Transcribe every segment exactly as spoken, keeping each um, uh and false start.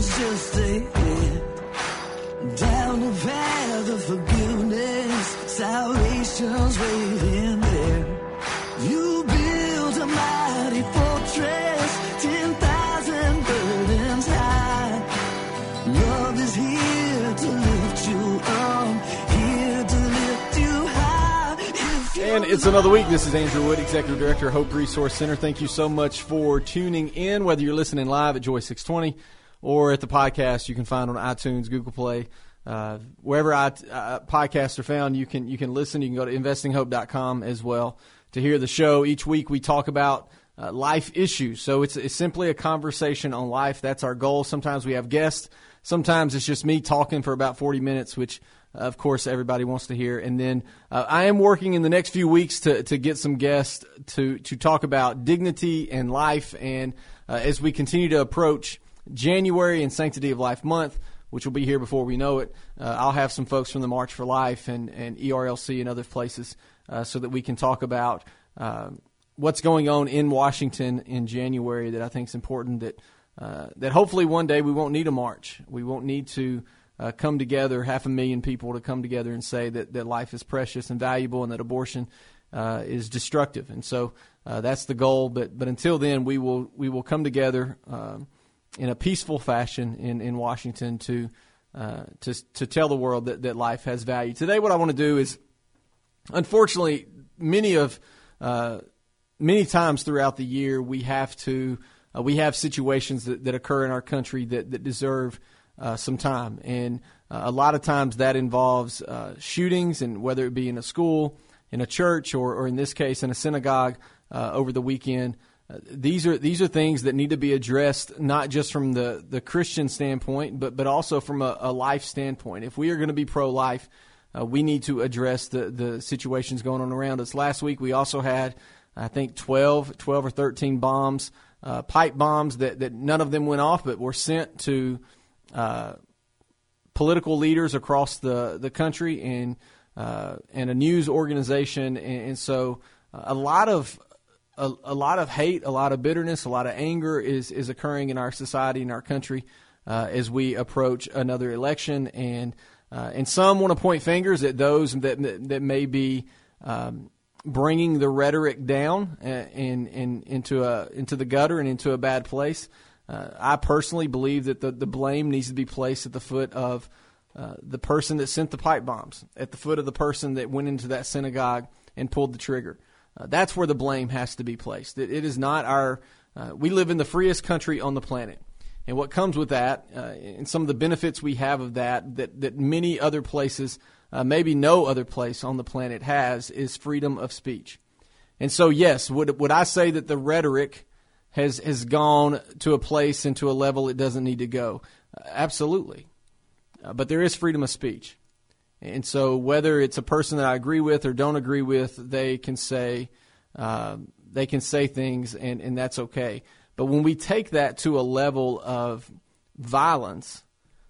one's just ahead. Down the path of forgiveness, salvation's waiting there. You build a mighty fortress, ten thousand burdens high. Love is here to lift you up, here to lift you high. If And it's another week. This is Andrew Wood, Executive Director of Hope Resource Center. Thank you so much for tuning in, whether you're listening live at Joy six twenty or at the podcast you can find on iTunes, Google Play. Uh, wherever I, uh, podcasts are found, you can you can listen. You can go to investing hope dot com as well to hear the show. Each week we talk about uh, life issues. So it's, it's simply a conversation on life. That's our goal. Sometimes we have guests. Sometimes it's just me talking for about forty minutes, which, uh, of course, everybody wants to hear. And then uh, I am working in the next few weeks to, to get some guests to, to talk about dignity and life. And uh, as we continue to approach January and Sanctity of Life Month, which will be here before we know it, uh, I'll have some folks from the March for Life and, and E R L C and other places uh, so that we can talk about uh, what's going on in Washington in January that I think is important, that uh, that hopefully one day we won't need a march. We won't need to uh, come together, half a million people to come together and say that, that life is precious and valuable and that abortion uh, is destructive. And so uh, that's the goal. But but until then, we will we will come together um, in a peaceful fashion in, in Washington to uh, to to tell the world that, that life has value. Today, what I want to do is, unfortunately, many of uh, many times throughout the year, we have to uh, we have situations that, that occur in our country that that deserve uh, some time, and uh, a lot of times that involves uh, shootings, and whether it be in a school, in a church, or, or in this case in a synagogue uh, over the weekend. Uh, these are these are things that need to be addressed, not just from the, the Christian standpoint, but but also from a, a life standpoint. If we are going to be pro-life, uh, we need to address the, the situations going on around us. Last week we also had, I think, twelve, twelve or thirteen bombs, uh, pipe bombs that, that none of them went off, but were sent to uh, political leaders across the, the country and uh, and a news organization. And, and so a lot of A, a lot of hate, a lot of bitterness, a lot of anger is, is occurring in our society, in our country, uh, as we approach another election. And uh, and some want to point fingers at those that that may be um, bringing the rhetoric down and, and into a into the gutter and into a bad place. Uh, I personally believe that the, the blame needs to be placed at the foot of uh, the person that sent the pipe bombs, at the foot of the person that went into that synagogue and pulled the trigger. Uh, that's where the blame has to be placed. It, it is not our uh, – we live in the freest country on the planet. And what comes with that uh, and some of the benefits we have of that that, that many other places, uh, maybe no other place on the planet has, is freedom of speech. And so, yes, would would I say that the rhetoric has, has gone to a place and to a level it doesn't need to go? Uh, absolutely. Uh, but there is freedom of speech. And so whether it's a person that I agree with or don't agree with, they can say uh, they can say things, and, and that's okay. But when we take that to a level of violence,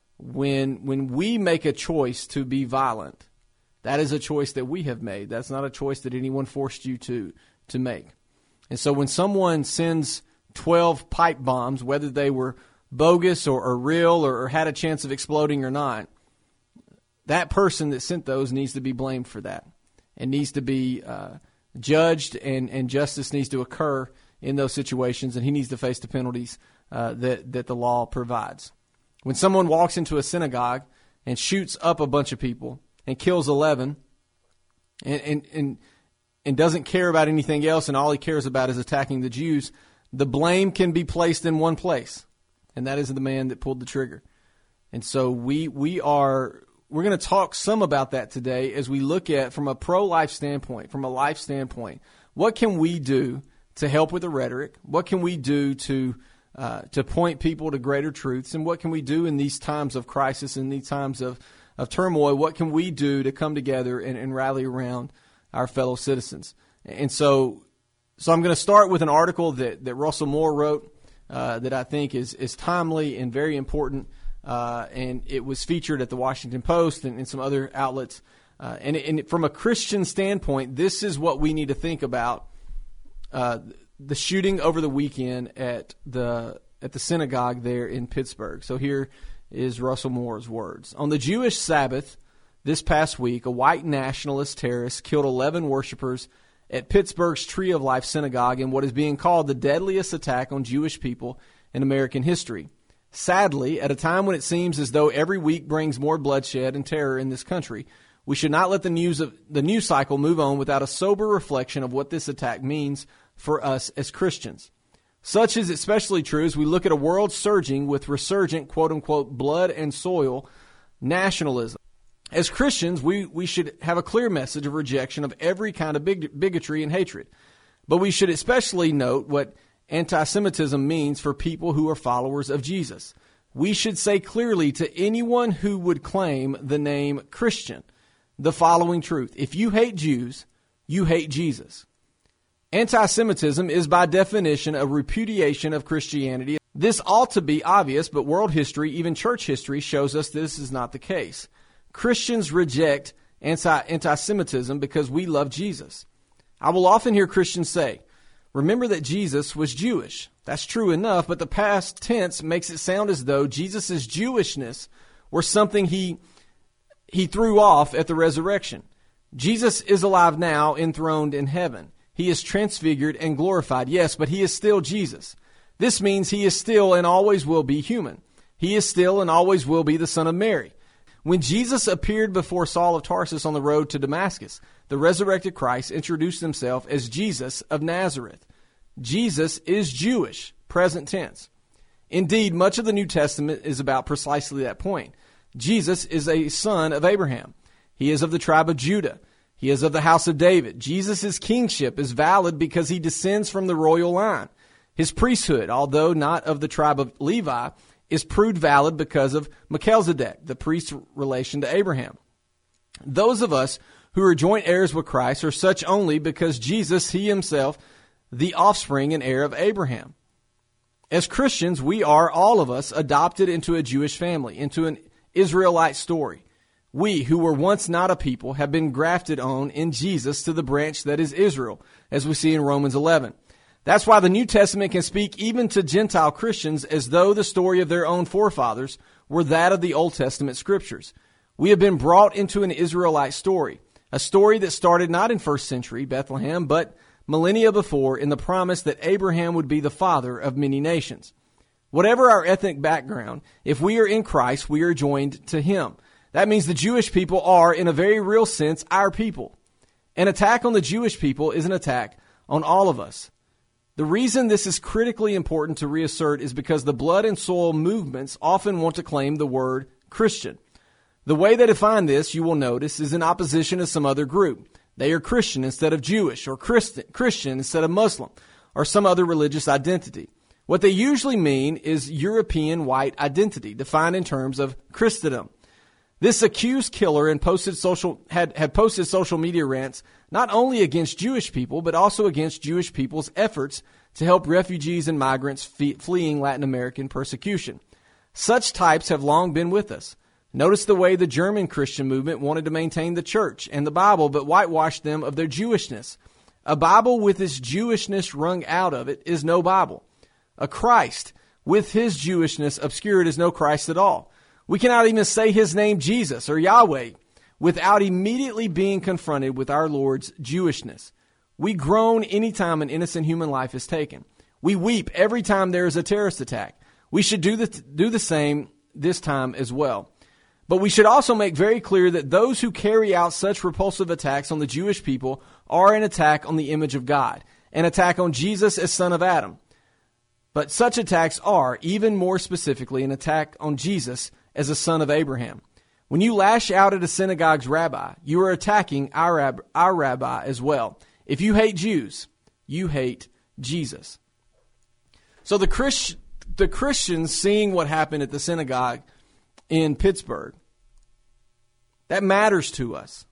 when when we make a choice to be violent, that is a choice that we have made. That's not a choice that anyone forced you to to make. And so when someone sends twelve pipe bombs, whether they were bogus or, or real or, or had a chance of exploding or not, that person that sent those needs to be blamed for that and needs to be uh, judged, and, and justice needs to occur in those situations, and he needs to face the penalties uh, that, that the law provides. When someone walks into a synagogue and shoots up a bunch of people and kills eleven and, and, and, and doesn't care about anything else, and all he cares about is attacking the Jews, the blame can be placed in one place, and that is the man that pulled the trigger. And so we we are... We're going to talk some about that today as we look at, from a pro-life standpoint, from a life standpoint, what can we do to help with the rhetoric? What can we do to uh, to point people to greater truths? And what can we do in these times of crisis, in these times of, of turmoil? What can we do to come together and, and rally around our fellow citizens? And so so I'm going to start with an article that, that Russell Moore wrote uh, that I think is, is timely and very important. Uh, and it was featured at the Washington Post and, and some other outlets. Uh, and, and from a Christian standpoint, this is what we need to think about. Uh, the shooting over the weekend at the at the synagogue there in Pittsburgh. So here is Russell Moore's words. On the Jewish Sabbath this past week, a white nationalist terrorist killed eleven worshipers at Pittsburgh's Tree of Life Synagogue in what is being called the deadliest attack on Jewish people in American history. Sadly, at a time when it seems as though every week brings more bloodshed and terror in this country, we should not let the news of the news cycle move on without a sober reflection of what this attack means for us as Christians. Such is especially true as we look at a world surging with resurgent, quote-unquote, blood and soil nationalism. As Christians, we, we should have a clear message of rejection of every kind of big, bigotry and hatred. But we should especially note what anti-Semitism means for people who are followers of Jesus. We should say clearly to anyone who would claim the name Christian the following truth. If you hate Jews, you hate Jesus. Anti-Semitism is by definition a repudiation of Christianity. This ought to be obvious, but world history, even church history, shows us this is not the case. Christians reject anti- anti-Semitism because we love Jesus. I will often hear Christians say, remember that Jesus was Jewish. That's true enough, but the past tense makes it sound as though Jesus' Jewishness were something he, he threw off at the resurrection. Jesus is alive now, enthroned in heaven. He is transfigured and glorified, yes, but he is still Jesus. This means he is still and always will be human. He is still and always will be the Son of Mary. When Jesus appeared before Saul of Tarsus on the road to Damascus, the resurrected Christ introduced himself as Jesus of Nazareth. Jesus is Jewish, present tense. Indeed, much of the New Testament is about precisely that point. Jesus is a son of Abraham. He is of the tribe of Judah. He is of the house of David. Jesus' kingship is valid because he descends from the royal line. His priesthood, although not of the tribe of Levi, is proved valid because of Melchizedek, the priest's relation to Abraham. Those of us who are joint heirs with Christ are such only because Jesus, he himself, the offspring and heir of Abraham. As Christians, we are, all of us, adopted into a Jewish family, into an Israelite story. We, who were once not a people, have been grafted on in Jesus to the branch that is Israel, as we see in Romans eleven. That's why the New Testament can speak even to Gentile Christians as though the story of their own forefathers were that of the Old Testament scriptures. We have been brought into an Israelite story, a story that started not in first century Bethlehem, but millennia before in the promise that Abraham would be the father of many nations. Whatever our ethnic background, if we are in Christ, we are joined to him. That means the Jewish people are, in a very real sense, our people. An attack on the Jewish people is an attack on all of us. The reason this is critically important to reassert is because the blood and soil movements often want to claim the word Christian. The way they define this, you will notice, is in opposition to some other group. They are Christian instead of Jewish, or Christian instead of Muslim, or some other religious identity. What they usually mean is European white identity, defined in terms of Christendom. This accused killer and posted social, had, had posted social media rants not only against Jewish people, but also against Jewish people's efforts to help refugees and migrants fee, fleeing Latin American persecution. Such types have long been with us. Notice the way the German Christian movement wanted to maintain the church and the Bible, but whitewashed them of their Jewishness. A Bible with its Jewishness wrung out of it is no Bible. A Christ with his Jewishness obscured is no Christ at all. We cannot even say his name Jesus or Yahweh without immediately being confronted with our Lord's Jewishness. We groan any time an innocent human life is taken. We weep every time there is a terrorist attack. We should do the, do the same this time as well. But we should also make very clear that those who carry out such repulsive attacks on the Jewish people are an attack on the image of God, an attack on Jesus as son of Adam. But such attacks are, even more specifically, an attack on Jesus as a son of Abraham. When you lash out at a synagogue's rabbi, you are attacking our, rab- our rabbi as well. If you hate Jews, you hate Jesus. So the, Christ- the Christians seeing what happened at the synagogue in Pittsburgh, that matters to us.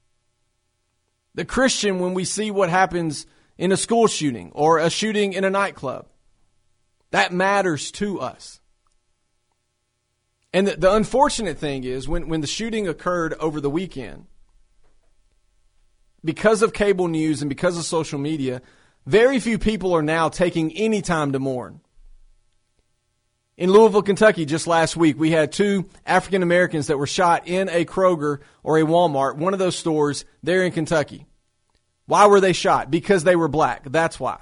The Christian, when we see what happens in a school shooting or a shooting in a nightclub, that matters to us. And the, the unfortunate thing is when, when the shooting occurred over the weekend, because of cable news and because of social media, very few people are now taking any time to mourn. In Louisville, Kentucky, just last week, we had two African Americans that were shot in a Kroger or a Walmart, one of those stores there in Kentucky. Why were they shot? Because they were black. That's why.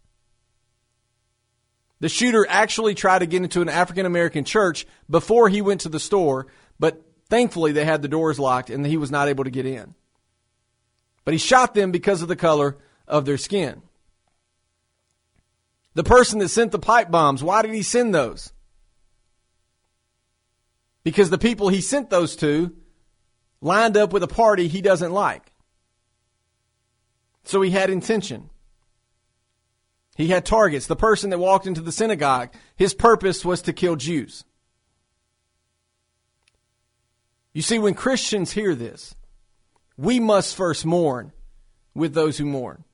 The shooter actually tried to get into an African American church before he went to the store, but thankfully they had the doors locked and he was not able to get in. But he shot them because of the color of their skin. The person that sent the pipe bombs, why did he send those? Because the people he sent those to lined up with a party he doesn't like. So he had intention. He had targets. The person that walked into the synagogue, his purpose was to kill Jews. You see, when Christians hear this, we must first mourn with those who mourn.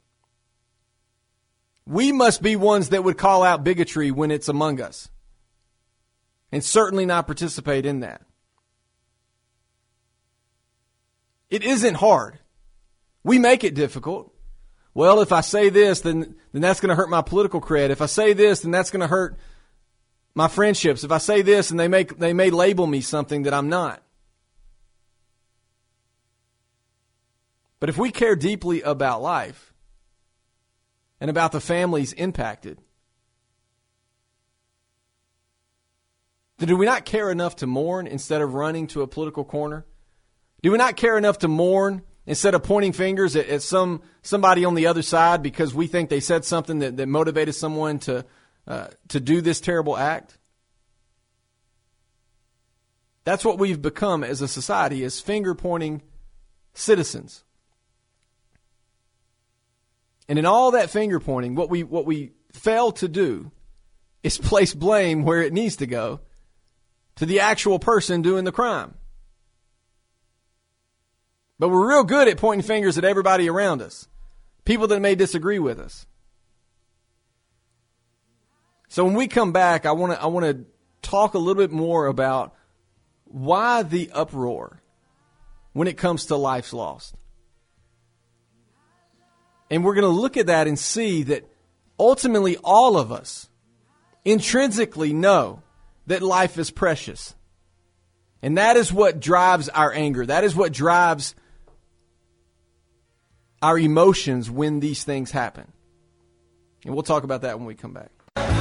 We must be ones that would call out bigotry when it's among us. And certainly not participate in that. It isn't hard. We make it difficult. Well, if I say this, then, then that's going to hurt my political cred. If I say this, then that's going to hurt my friendships. If I say this, and they make they may label me something that I'm not. But if we care deeply about life and about the families impacted, then do we not care enough to mourn instead of running to a political corner? Do we not care enough to mourn instead of pointing fingers at, at some somebody on the other side because we think they said something that, that motivated someone to uh, to do this terrible act? That's what we've become as a society, as finger-pointing citizens. And in all that finger-pointing, what we what we fail to do is place blame where it needs to go, to the actual person doing the crime. But we're real good at pointing fingers at everybody around us, people that may disagree with us. So when we come back, I want to I want to talk a little bit more about why the uproar when it comes to life's lost. And we're going to look at that and see that ultimately all of us intrinsically know that life is precious. And that is what drives our anger. That is what drives our emotions when these things happen. And we'll talk about that when we come back.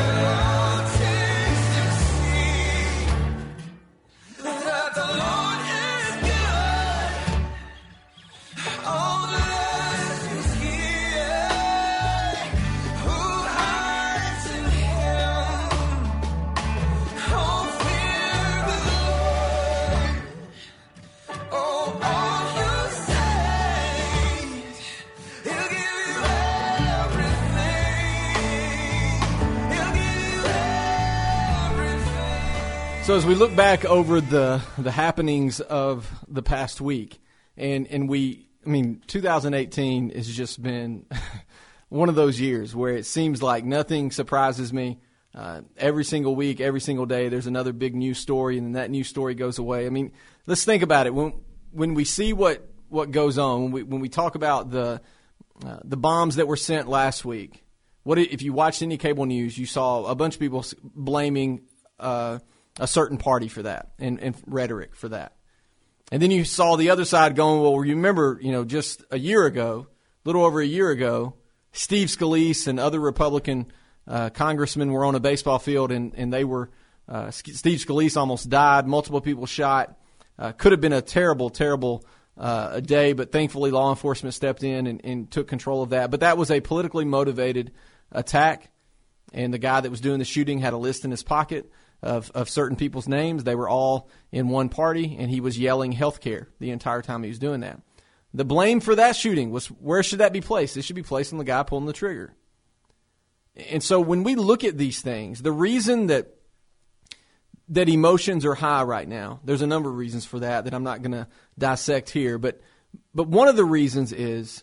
So as we look back over the, the happenings of the past week, and, and we, I mean, two thousand eighteen has just been one of those years where it seems like nothing surprises me. Uh, every single week, every single day, there's another big news story, and then that news story goes away. I mean, let's think about it. When when we see what, what goes on, when we when we talk about the uh, the bombs that were sent last week, what if you watched any cable news, you saw a bunch of people blaming Uh, a certain party for that and, and rhetoric for that. And then you saw the other side going, well, remember, you know, just a year ago, a little over a year ago, Steve Scalise and other Republican uh, congressmen were on a baseball field and, and they were, uh, Steve Scalise almost died, multiple people shot. Uh, could have been a terrible, terrible uh, a day, but thankfully law enforcement stepped in and, and took control of that. But that was a politically motivated attack, and the guy that was doing the shooting had a list in his pocket Of, of certain people's names. They were all in one party, and he was yelling healthcare the entire time he was doing that. The blame for that shooting was, where should that be placed? It should be placed on the guy pulling the trigger. And so when we look at these things, the reason that that emotions are high right now, there's a number of reasons for that that I'm not going to dissect here, but but one of the reasons is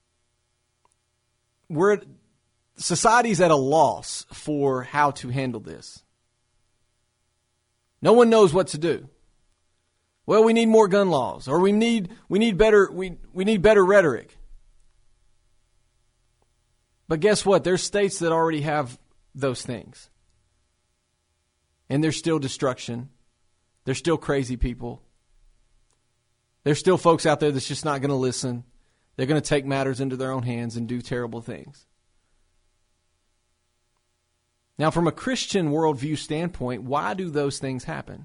we're society's at a loss for how to handle this. No one knows what to do. Well, we need more gun laws, or we need we need better we we need better rhetoric. But guess what? There's states that already have those things. And there's still destruction. There's still crazy people. There's still folks out there that's just not going to listen. They're going to take matters into their own hands and do terrible things. Now, from a Christian worldview standpoint, why do those things happen?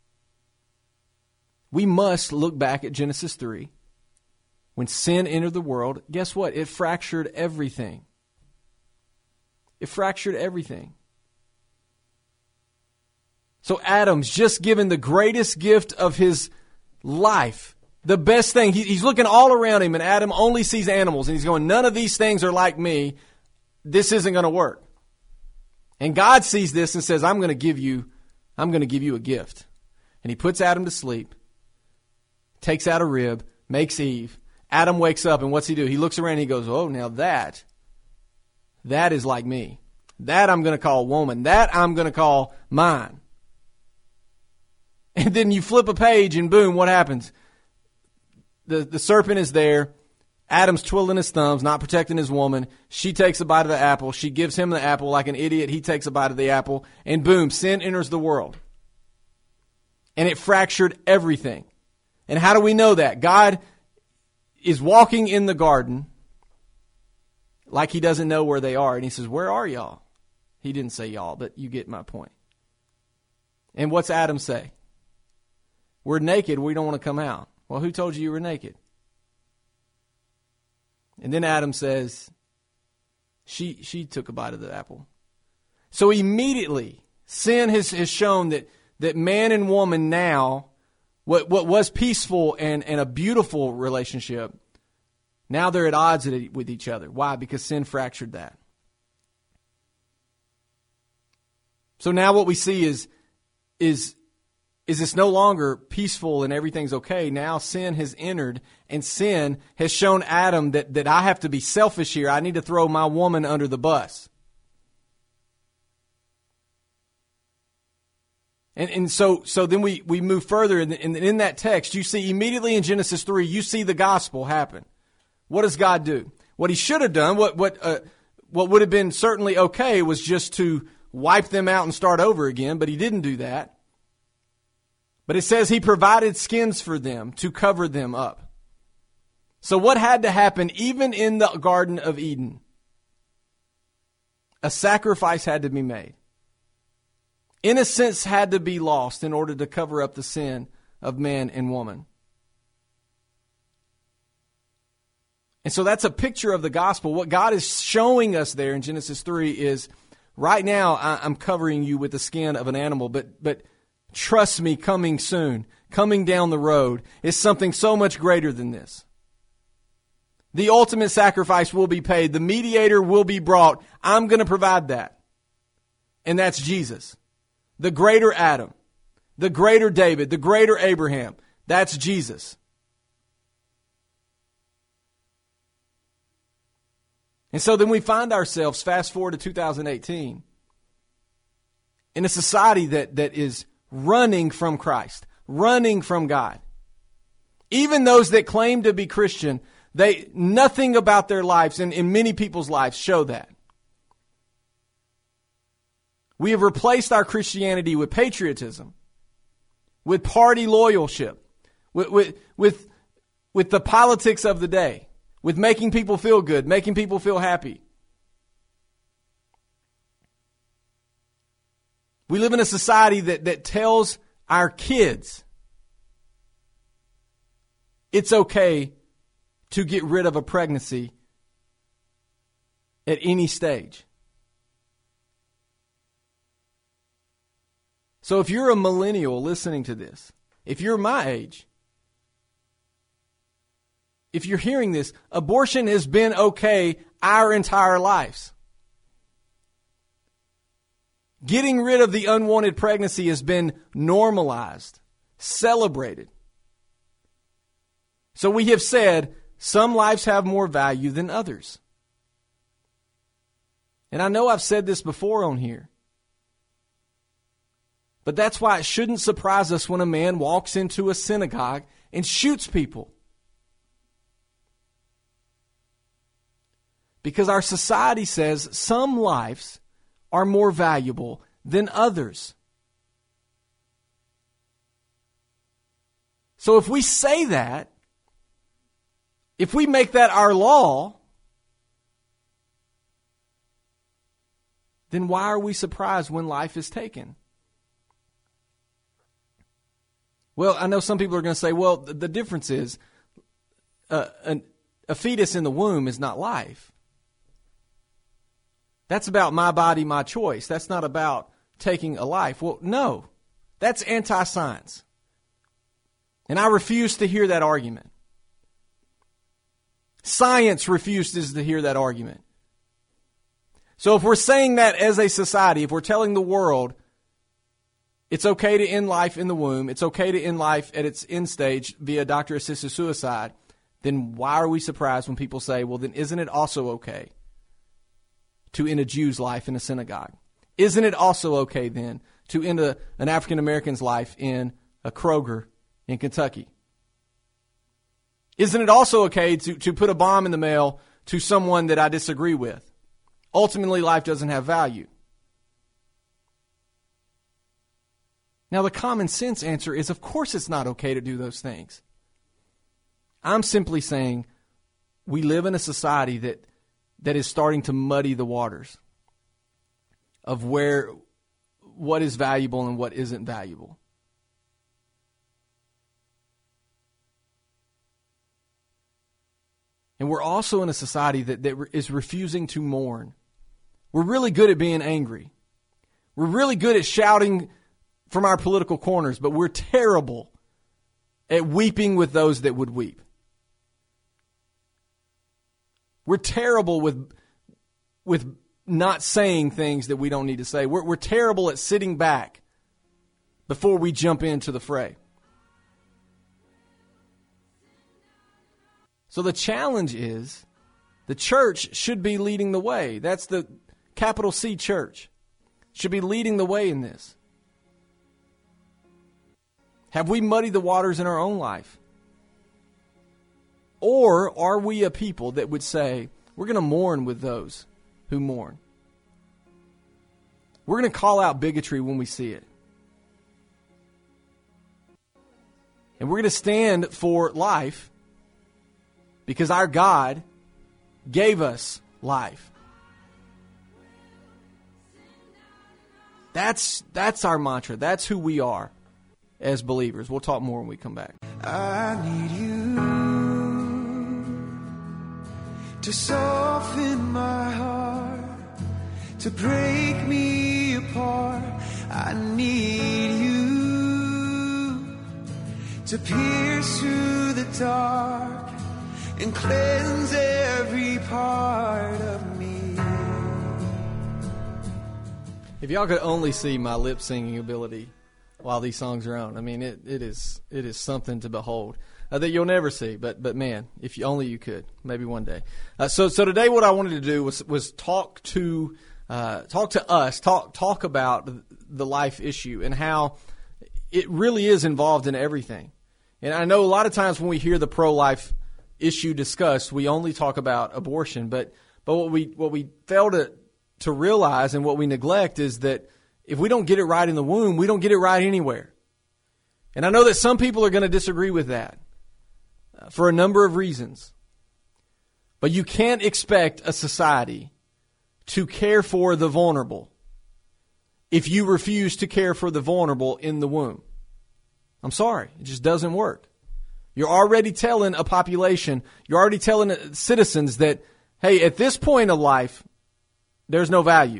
We must look back at Genesis three. When sin entered the world, guess what? It fractured everything. It fractured everything. So Adam's just given the greatest gift of his life. The best thing. He's looking all around him, and Adam only sees animals. And he's going, none of these things are like me. This isn't going to work. And God sees this and says, I'm going to give you, I'm going to give you a gift. And he puts Adam to sleep, takes out a rib, makes Eve. Adam wakes up, and what's he do? He looks around and he goes, oh, now that, that is like me. That I'm going to call woman. That I'm going to call mine. And then you flip a page and boom, what happens? The, the serpent is there. Adam's twiddling his thumbs, not protecting his woman. She takes a bite of the apple. She gives him the apple like an idiot. He takes a bite of the apple. And boom, sin enters the world. And it fractured everything. And how do we know that? God is walking in the garden like he doesn't know where they are. And he says, where are y'all? He didn't say y'all, but you get my point. And what's Adam say? We're naked. We don't want to come out. Well, who told you you were naked? And then Adam says, she she took a bite of the apple. So immediately, sin has, has shown that, that man and woman now, what, what was peaceful and, and a beautiful relationship, now they're at odds with each other. Why? Because sin fractured that. So now what we see is, is is it's no longer peaceful and everything's okay. Now sin has entered, and sin has shown Adam that, that I have to be selfish here. I need to throw my woman under the bus. And and so so then we, we move further, and in, in, in that text, you see immediately in Genesis three, you see the gospel happen. What does God do? What he should have done, what what uh, what would have been certainly okay, was just to wipe them out and start over again, but he didn't do that. But it says he provided skins for them to cover them up. So what had to happen even in the Garden of Eden? A sacrifice had to be made. Innocence had to be lost in order to cover up the sin of man and woman. And so that's a picture of the gospel. What God is showing us there in Genesis three is, right now I'm covering you with the skin of an animal, but but trust me, coming soon, coming down the road, is something so much greater than this. The ultimate sacrifice will be paid. The mediator will be brought. I'm going to provide that. And that's Jesus. The greater Adam, the greater David, the greater Abraham. That's Jesus. And so then we find ourselves, fast forward to two thousand eighteen, in a society that, that is running from Christ, running from God. Even those that claim to be Christian, they nothing about their lives and in many people's lives show that. We have replaced our Christianity with patriotism, with party loyalship, with with with, with the politics of the day, with making people feel good, making people feel happy. We live in a society that, that tells our kids it's okay to get rid of a pregnancy at any stage. So if you're a millennial listening to this, if you're my age, if you're hearing this, abortion has been okay our entire lives. Getting rid of the unwanted pregnancy has been normalized, celebrated. So we have said some lives have more value than others. And I know I've said this before on here, but that's why it shouldn't surprise us when a man walks into a synagogue and shoots people. Because our society says some lives are more valuable than others. So if we say that, if we make that our law, then why are we surprised when life is taken? Well, I know some people are going to say, well, the difference is uh, an, a fetus in the womb is not life. That's about my body, my choice. That's not about taking a life. Well, no, that's anti-science. And I refuse to hear that argument. Science refuses to hear that argument. So if we're saying that as a society, if we're telling the world it's okay to end life in the womb, it's okay to end life at its end stage via doctor-assisted suicide, then why are we surprised when people say, well, then isn't it also okay to end a Jew's life in a synagogue? Isn't it also okay then to end a, an African-American's life in a Kroger in Kentucky? Isn't it also okay to, to put a bomb in the mail to someone that I disagree with? Ultimately, life doesn't have value. Now, the common sense answer is, of course it's not okay to do those things. I'm simply saying we live in a society that that is starting to muddy the waters of where what is valuable and what isn't valuable. And we're also in a society that, that is refusing to mourn. We're really good at being angry. We're really good at shouting from our political corners, but we're terrible at weeping with those that would weep. We're terrible with, with not saying things that we don't need to say. We're, we're terrible at sitting back before we jump into the fray. So the challenge is the church should be leading the way. That's the capital C church. Should be leading the way in this. Have we muddied the waters in our own life? Or are we a people that would say, we're going to mourn with those who mourn? We're going to call out bigotry when we see it. And we're going to stand for life because our God gave us life. That's, that's our mantra. That's who we are as believers. We'll talk more when we come back. I need you to soften my heart, to break me apart. I need you to pierce through the dark and cleanse every part of me. If y'all could only see my lip singing ability while these songs are on, I mean, it, it is it is something to behold uh, that you'll never see. But but man, if you only you could, maybe one day. Uh, so so today, what I wanted to do was was talk to uh, talk to us, talk talk about the life issue and how it really is involved in everything. And I know a lot of times when we hear the pro-life issue discussed, we only talk about abortion. But but what we what we fail to to realize and what we neglect is that if we don't get it right in the womb, we don't get it right anywhere. And I know that some people are going to disagree with that uh, for a number of reasons. But you can't expect a society to care for the vulnerable if you refuse to care for the vulnerable in the womb. I'm sorry. It just doesn't work. You're already telling a population, you're already telling citizens that, hey, at this point of life, there's no value.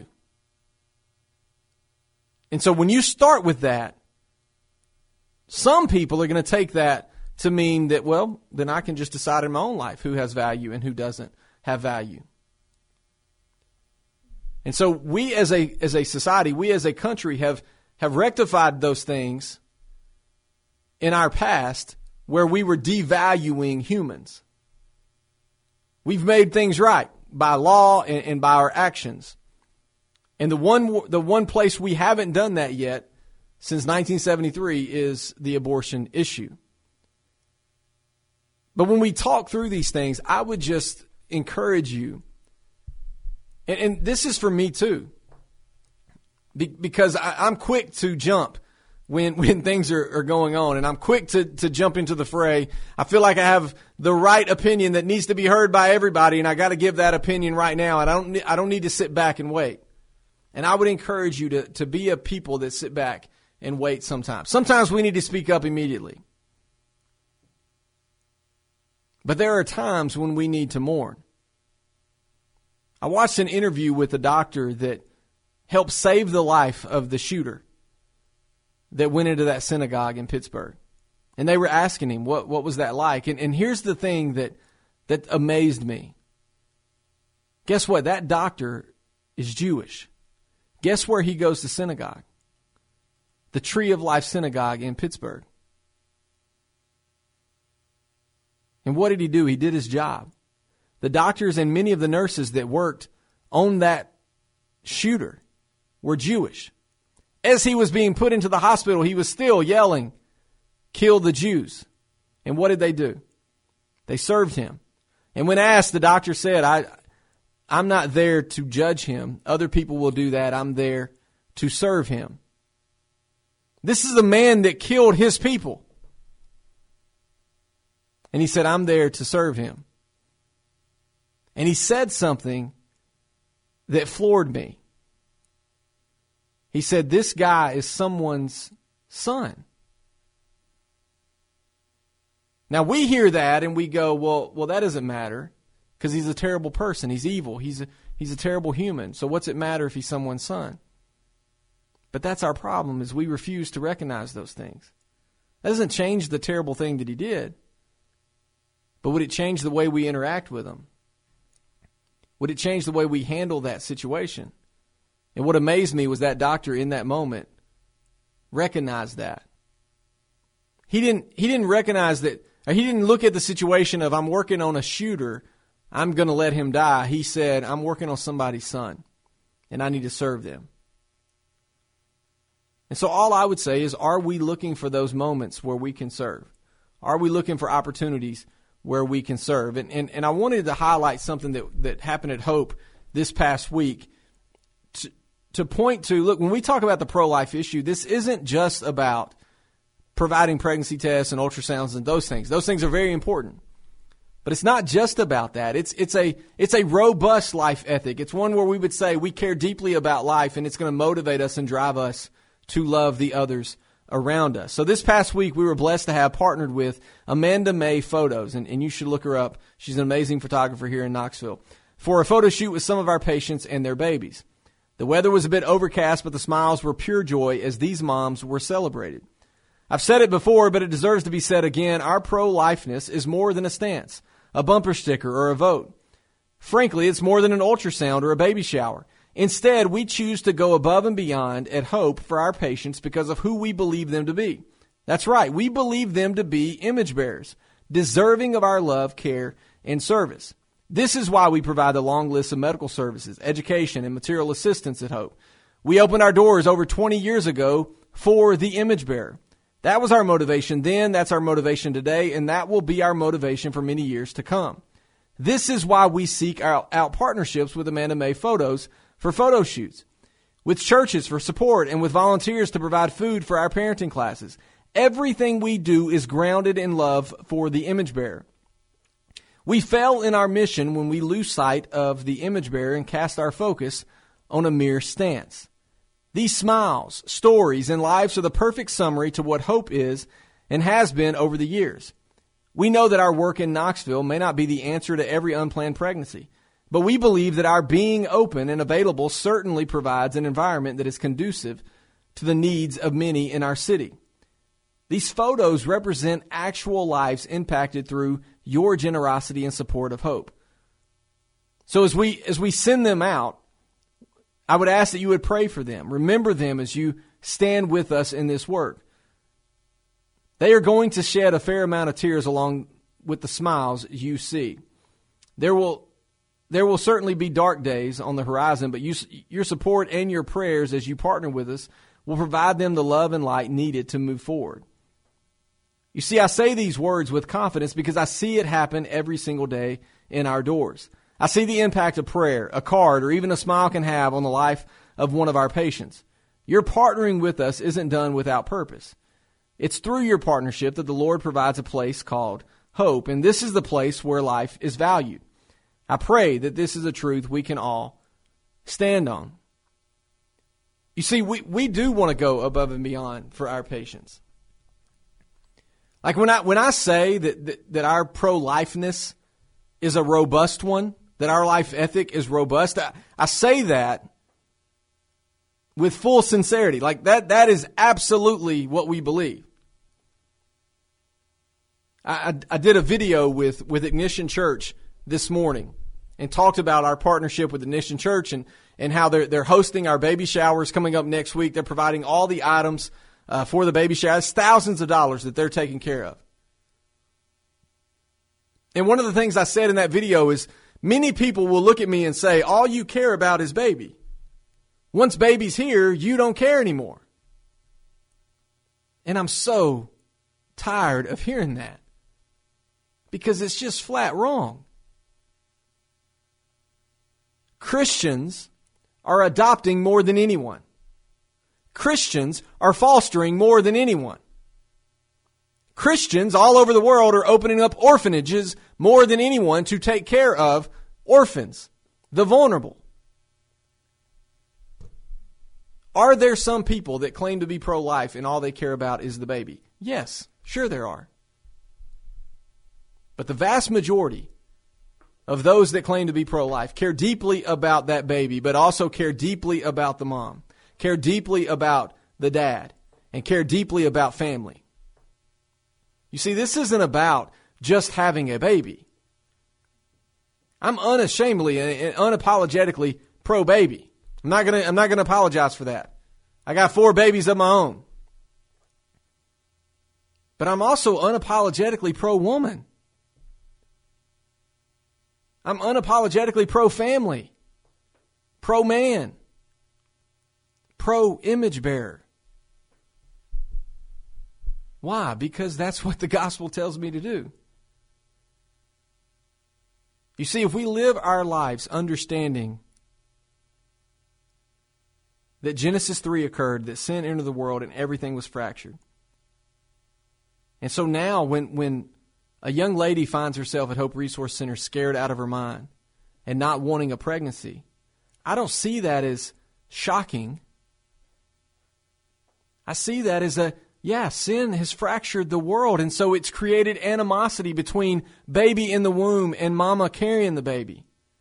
And so when you start with that, some people are going to take that to mean that, well, then I can just decide in my own life who has value and who doesn't have value. And so we as a as a society, we as a country have, have rectified those things in our past where we were devaluing humans. We've made things right by law and, and by our actions. And the one the one place we haven't done that yet since nineteen seventy-three is the abortion issue. But when we talk through these things, I would just encourage you, and, and this is for me too, be, because I, I'm quick to jump when when things are, are going on. And I'm quick to, to jump into the fray. I feel like I have the right opinion that needs to be heard by everybody, and I got to give that opinion right now. And I don't I don't need to sit back and wait. And I would encourage you to, to be a people that sit back and wait sometimes. Sometimes we need to speak up immediately. But there are times when we need to mourn. I watched an interview with a doctor that helped save the life of the shooter that went into that synagogue in Pittsburgh. And they were asking him, what, what was that like? And, and here's the thing that, that amazed me. Guess what? That doctor is Jewish. Guess where he goes to synagogue? The Tree of Life Synagogue in Pittsburgh. And what did he do? He did his job. The doctors and many of the nurses that worked on that shooter were Jewish. As he was being put into the hospital, he was still yelling, "Kill the Jews." And what did they do? They served him. And when asked, the doctor said, I, I'm not there to judge him. Other people will do that. I'm there to serve him. This is a man that killed his people. And he said, I'm there to serve him. And he said something that floored me. He said, this guy is someone's son. Now we hear that and we go, well, well, that doesn't matter because he's a terrible person. He's evil. He's a, he's a terrible human. So what's it matter if he's someone's son? But that's our problem, is we refuse to recognize those things. That doesn't change the terrible thing that he did. But would it change the way we interact with him? Would it change the way we handle that situation? And what amazed me was that doctor in that moment recognized that. He didn't, he didn't recognize that, or he didn't look at the situation of, I'm working on a shooter, I'm going to let him die. He said, I'm working on somebody's son, and I need to serve them. And so all I would say is, are we looking for those moments where we can serve? Are we looking for opportunities where we can serve? And, and, and I wanted to highlight something that, that happened at Hope this past week to, to point to, look, when we talk about the pro-life issue, this isn't just about providing pregnancy tests and ultrasounds and those things. Those things are very important. But it's not just about that. It's it's a it's a robust life ethic. It's one where we would say we care deeply about life, and it's going to motivate us and drive us to love the others around us. So this past week, we were blessed to have partnered with Amanda May Photos, and, and you should look her up. She's an amazing photographer here in Knoxville, for a photo shoot with some of our patients and their babies. The weather was a bit overcast, but the smiles were pure joy as these moms were celebrated. I've said it before, but it deserves to be said again. Our pro-lifeness is more than a stance, a bumper sticker, or a vote. Frankly, it's more than an ultrasound or a baby shower. Instead, we choose to go above and beyond at Hope for our patients because of who we believe them to be. That's right. We believe them to be image bearers, deserving of our love, care, and service. This is why we provide the long list of medical services, education, and material assistance at Hope. We opened our doors over twenty years ago for the image bearer. That was our motivation then, that's our motivation today, and that will be our motivation for many years to come. This is why we seek out, out partnerships with Amanda May Photos for photo shoots, with churches for support, and with volunteers to provide food for our parenting classes. Everything we do is grounded in love for the image bearer. We fail in our mission when we lose sight of the image bearer and cast our focus on a mere stance. These smiles, stories, and lives are the perfect summary to what Hope is and has been over the years. We know that our work in Knoxville may not be the answer to every unplanned pregnancy, but we believe that our being open and available certainly provides an environment that is conducive to the needs of many in our city. These photos represent actual lives impacted through your generosity and support of Hope. So as we as we send them out, I would ask that you would pray for them. Remember them as you stand with us in this work. They are going to shed a fair amount of tears along with the smiles you see. There will there will certainly be dark days on the horizon, but you, your support and your prayers as you partner with us will provide them the love and light needed to move forward. You see, I say these words with confidence because I see it happen every single day in our doors. I see the impact of prayer, a card, or even a smile can have on the life of one of our patients. Your partnering with us isn't done without purpose. It's through your partnership that the Lord provides a place called hope, and this is the place where life is valued. I pray that this is a truth we can all stand on. You see, we, we do want to go above and beyond for our patients. Like when I when I say that, that, that our pro-lifeness is a robust one, that our life ethic is robust, I, I say that with full sincerity. Like that that is absolutely what we believe. I, I, I did a video with, with Ignition Church this morning and talked about our partnership with Ignition Church and, and how they're they're hosting our baby showers coming up next week. They're providing all the items uh, for the baby shower. It's thousands of dollars that they're taking care of. And one of the things I said in that video is many people will look at me and say, all you care about is baby. Once baby's here, you don't care anymore. And I'm so tired of hearing that because it's just flat wrong. Christians are adopting more than anyone. Christians are fostering more than anyone. Christians all over the world are opening up orphanages more than anyone to take care of orphans, the vulnerable. Are there some people that claim to be pro-life and all they care about is the baby? Yes, sure there are. But the vast majority of those that claim to be pro-life care deeply about that baby, but also care deeply about the mom, care deeply about the dad, and care deeply about family. You see, this isn't about just having a baby. I'm unashamedly and unapologetically pro-baby. I'm not gonna I'm not gonna apologize for that. I got four babies of my own. But I'm also unapologetically pro-woman. I'm unapologetically pro-family, pro-man, pro-image bearer. Why? Because that's what the gospel tells me to do. You see, if we live our lives understanding that Genesis three occurred, that sin entered the world and everything was fractured. And so now when, when a young lady finds herself at Hope Resource Center scared out of her mind and not wanting a pregnancy, I don't see that as shocking. I see that as a, yeah, sin has fractured the world, and so it's created animosity between baby in the womb and mama carrying the baby.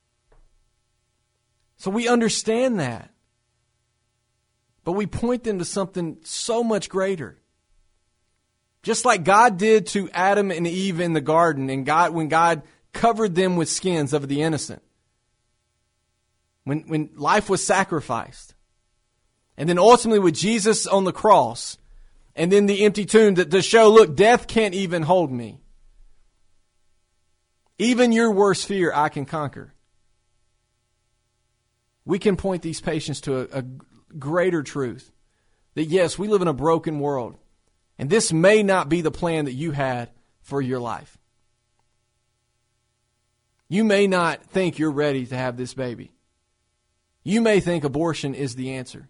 So we understand that. But we point them to something so much greater. Just like God did to Adam and Eve in the garden, and God when God covered them with skins of the innocent. When, when life was sacrificed. And then ultimately with Jesus on the cross. And then the empty tomb that to show, look, death can't even hold me. Even your worst fear I can conquer. We can point these patients to a, a greater truth. That yes, we live in a broken world. And this may not be the plan that you had for your life. You may not think you're ready to have this baby. You may think abortion is the answer.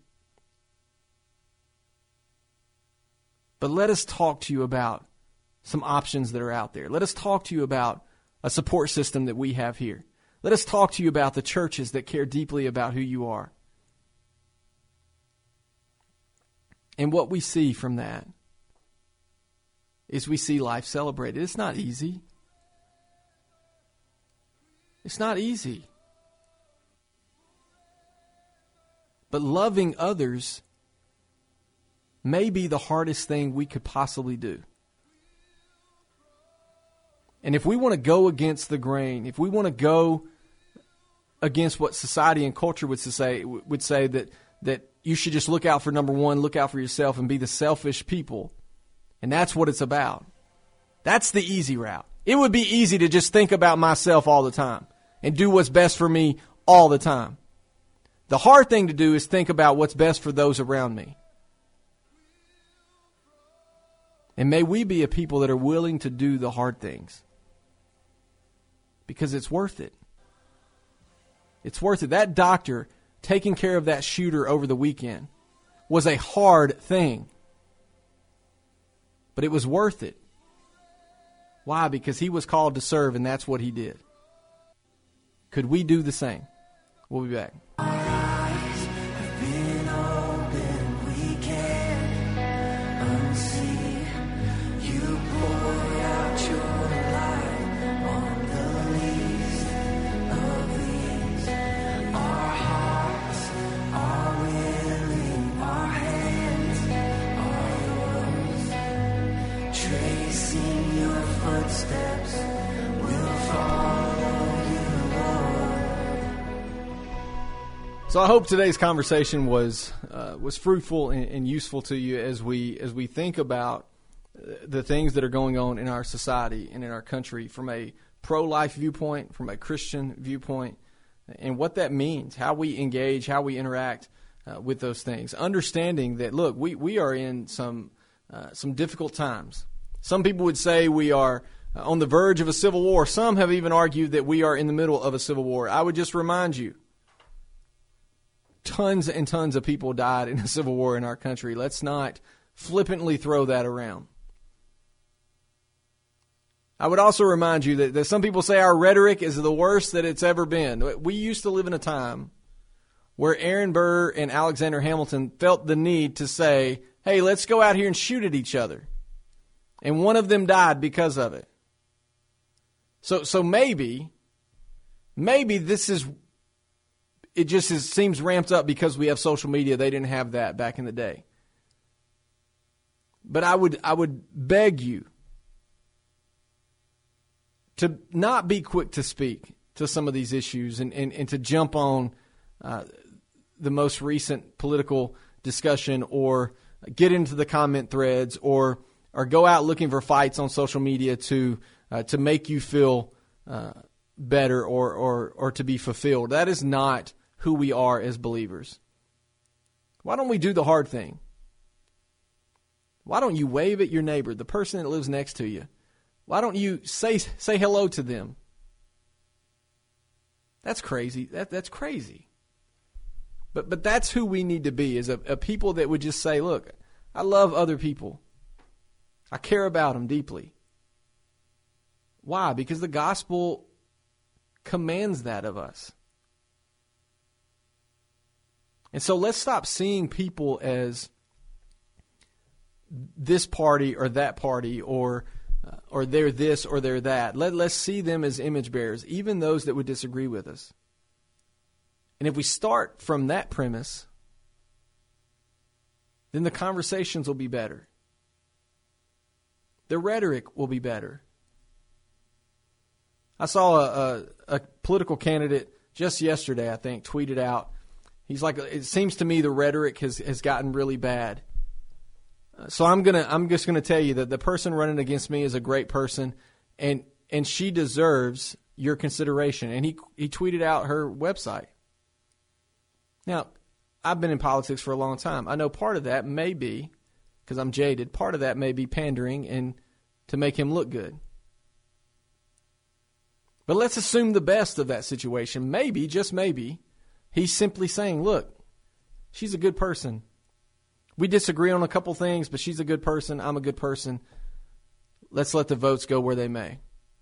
But let us talk to you about some options that are out there. Let us talk to you about a support system that we have here. Let us talk to you about the churches that care deeply about who you are. And what we see from that is we see life celebrated. It's not easy. It's not easy. But loving others may be the hardest thing we could possibly do. And if we want to go against the grain, if we want to go against what society and culture would say, would say that, that you should just look out for number one, look out for yourself and be the selfish people, and that's what it's about. That's the easy route. It would be easy to just think about myself all the time and do what's best for me all the time. The hard thing to do is think about what's best for those around me. And may we be a people that are willing to do the hard things. Because it's worth it. It's worth it. That doctor taking care of that shooter over the weekend was a hard thing. But it was worth it. Why? Because he was called to serve, and that's what he did. Could we do the same? We'll be back. So I hope today's conversation was uh, was fruitful and, and useful to you as we as we think about the things that are going on in our society and in our country from a pro-life viewpoint, from a Christian viewpoint, and what that means, how we engage, how we interact uh, with those things. Understanding that, look, we, we are in some uh, some difficult times. Some people would say we are on the verge of a civil war. Some have even argued that we are in the middle of a civil war. I would just remind you, tons and tons of people died in a civil war in our country. Let's not flippantly throw that around. I would also remind you that, that some people say our rhetoric is the worst that it's ever been. We used to live in a time where Aaron Burr and Alexander Hamilton felt the need to say, hey, let's go out here and shoot at each other. And one of them died because of it. So so maybe, maybe this is, it just is, seems ramped up because we have social media. They didn't have that back in the day. But I would I would beg you to not be quick to speak to some of these issues and, and, and to jump on uh, the most recent political discussion or get into the comment threads or or go out looking for fights on social media to uh, to make you feel uh, better or, or or to be fulfilled. That is not who we are as believers. Why don't we do the hard thing? Why don't you wave at your neighbor, the person that lives next to you? Why don't you say say hello to them? That's crazy. That that's crazy. But but that's who we need to be, is a, a people that would just say, look, I love other people. I care about them deeply. Why? Because the gospel commands that of us. And so let's stop seeing people as this party or that party or uh, or they're this or they're that. Let, let's see them as image bearers, even those that would disagree with us. And if we start from that premise, then the conversations will be better. The rhetoric will be better. I saw a, a, a political candidate just yesterday, I think, tweeted out, he's like, it seems to me the rhetoric has, has gotten really bad. Uh, so I'm gonna I'm just gonna tell you that the person running against me is a great person, and and she deserves your consideration. And he he tweeted out her website. Now, I've been in politics for a long time. I know part of that may be, because I'm jaded, part of that may be pandering and to make him look good. But let's assume the best of that situation. Maybe, just maybe, he's simply saying, look, she's a good person. We disagree on a couple things, but she's a good person. I'm a good person. Let's let the votes go where they may.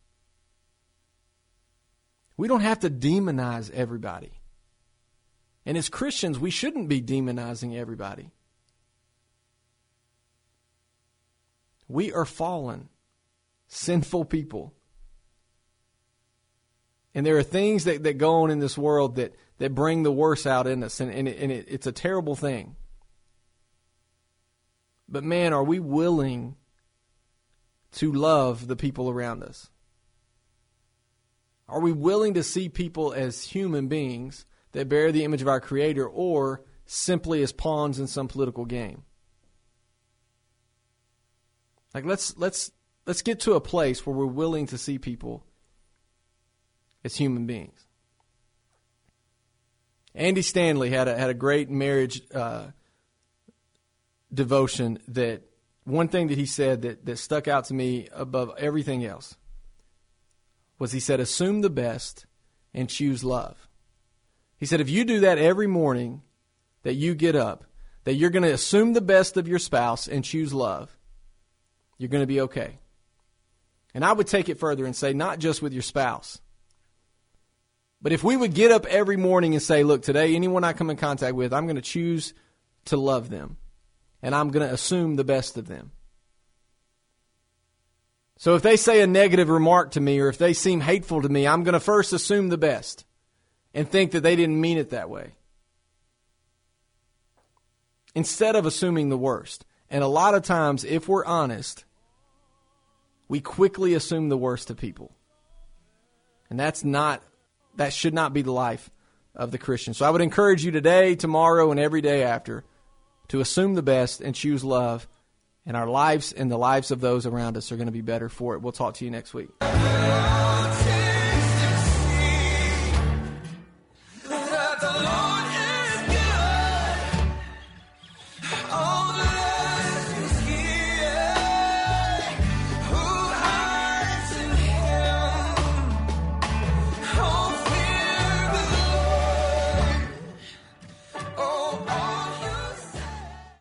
We don't have to demonize everybody. And as Christians, we shouldn't be demonizing everybody. We are fallen, sinful people. And there are things that, that go on in this world that, that bring the worst out in us, and, and, it, and it, it's a terrible thing. But man, are we willing to love the people around us? Are we willing to see people as human beings that bear the image of our Creator, or simply as pawns in some political game? Like let's let's let's get to a place where we're willing to see people as human beings. Andy Stanley had a had a great marriage uh, devotion that one thing that he said that, that stuck out to me above everything else was he said, assume the best and choose love. He said, if you do that every morning that you get up, that you're going to assume the best of your spouse and choose love, you're going to be okay. And I would take it further and say not just with your spouse, but if we would get up every morning and say, look, today anyone I come in contact with, I'm going to choose to love them, and I'm going to assume the best of them. So if they say a negative remark to me or if they seem hateful to me, I'm going to first assume the best and think that they didn't mean it that way, instead of assuming the worst. And a lot of times, if we're honest, we quickly assume the worst of people. And that's not, that should not be the life of the Christian. So I would encourage you today, tomorrow, and every day after to assume the best and choose love. And our lives and the lives of those around us are going to be better for it. We'll talk to you next week.